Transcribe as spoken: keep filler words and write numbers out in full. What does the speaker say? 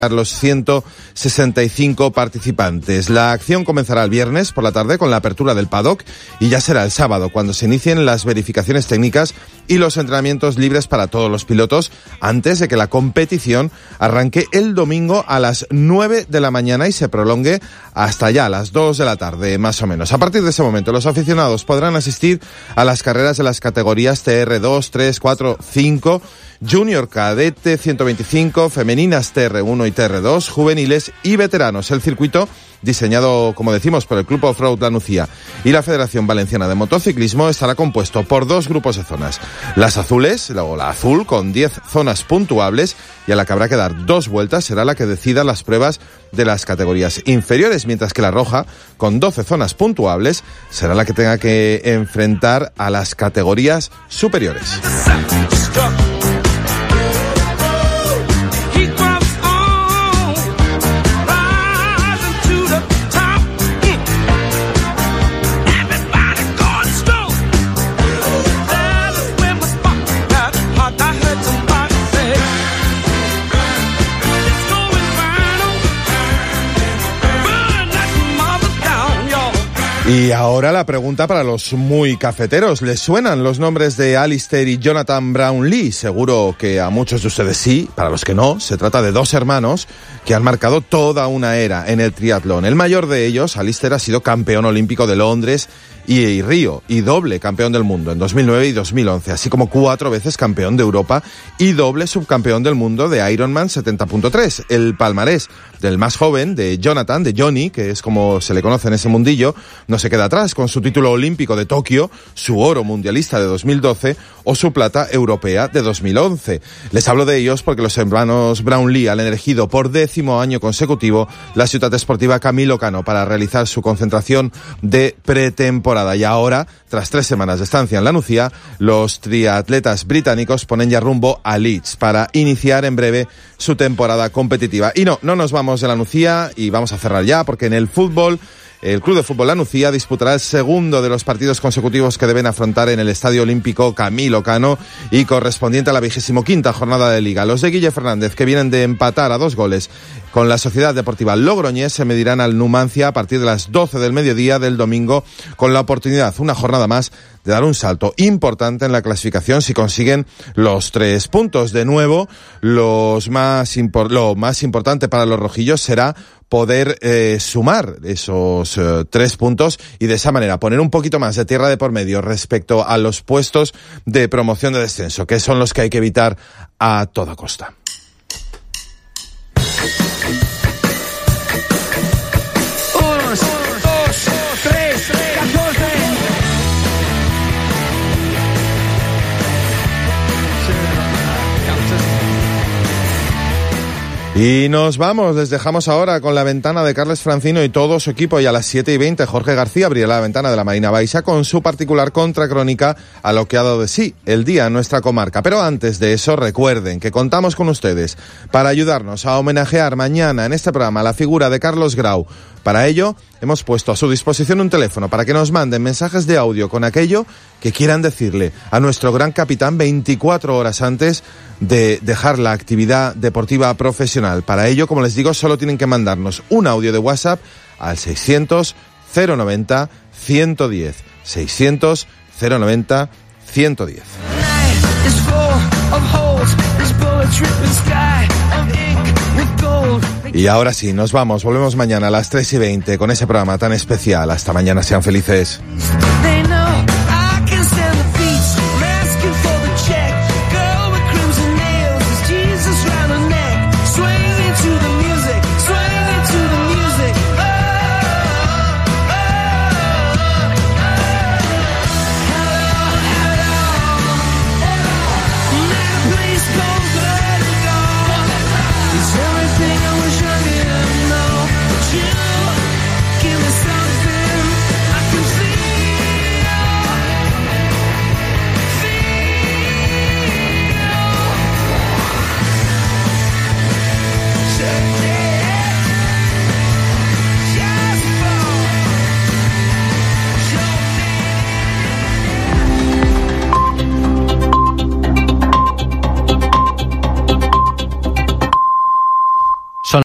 los ciento sesenta y cinco participantes. La acción comenzará el viernes por la tarde con la apertura del paddock y ya será el sábado cuando se inicien las verificaciones técnicas y los entrenamientos libres para todos los pilotos antes de que la competición arranque el domingo a las nueve de la mañana y se prolongue hasta ya a las dos de la tarde más o menos. A partir de ese momento los aficionados podrán asistir a las carreras de las categorías T R dos, tres, cuatro, cinco, Junior Cadete ciento veinticinco, femeninas T R uno y T R dos, juveniles y veteranos. El circuito, diseñado, como decimos, por el Club Off-Road La Nucía y la Federación Valenciana de Motociclismo, estará compuesto por dos grupos de zonas. Las azules, o la azul, con diez zonas puntuables, y a la que habrá que dar dos vueltas, será la que decida las pruebas de las categorías inferiores, mientras que la roja, con doce zonas puntuables, será la que tenga que enfrentar a las categorías superiores. Y ahora la pregunta para los muy cafeteros. ¿Les suenan los nombres de Alistair y Jonathan Brownlee? Seguro que a muchos de ustedes sí. Para los que no, se trata de dos hermanos que han marcado toda una era en el triatlón. El mayor de ellos, Alistair, ha sido campeón olímpico de Londres y, y Río, y doble campeón del mundo en dos mil nueve y dos mil once, así como cuatro veces campeón de Europa y doble subcampeón del mundo de Ironman setenta punto tres. El palmarés del más joven, de Jonathan, de Johnny, que es como se le conoce en ese mundillo, no se queda atrás, con su título olímpico de Tokio, su oro mundialista de dos mil doce o su plata europea de dos mil once. Les hablo de ellos porque los hermanos Brownlee han elegido por décimo año consecutivo la ciudad esportiva Camilo Cano para realizar su concentración de pretemporada. Y ahora, tras tres semanas de estancia en La Nucía, los triatletas británicos ponen ya rumbo a Leeds para iniciar en breve su temporada competitiva. Y no, no nos vamos de La Nucía y vamos a cerrar ya, porque en el fútbol, el Club de Fútbol La Nucía disputará el segundo de los partidos consecutivos que deben afrontar en el Estadio Olímpico Camilo Cano y correspondiente a la vigésimo quinta jornada de Liga. Los de Guille Fernández, que vienen de empatar a dos goles con la Sociedad Deportiva Logroñés, se medirán al Numancia a partir de las doce del mediodía del domingo, con la oportunidad, una jornada más, de dar un salto importante en la clasificación si consiguen los tres puntos. De nuevo, los más impor- lo más importante para los rojillos será poder eh, sumar esos eh, tres puntos y de esa manera poner un poquito más de tierra de por medio respecto a los puestos de promoción de descenso, que son los que hay que evitar a toda costa. Y nos vamos, les dejamos ahora con la ventana de Carles Francino y todo su equipo, y a las siete y veinte Jorge García abrirá la ventana de la Marina Baixa con su particular contracrónica a lo que ha dado de sí el día en nuestra comarca. Pero antes de eso, recuerden que contamos con ustedes para ayudarnos a homenajear mañana en este programa la figura de Carlos Grau. Para ello, hemos puesto a su disposición un teléfono para que nos manden mensajes de audio con aquello que quieran decirle a nuestro gran capitán veinticuatro horas antes de dejar la actividad deportiva profesional. Para ello, como les digo, solo tienen que mandarnos un audio de WhatsApp al seiscientos cero noventa ciento diez. seiscientos cero noventa ciento diez. Y ahora sí, nos vamos, volvemos mañana a las tres y veinte con ese programa tan especial. Hasta mañana, sean felices.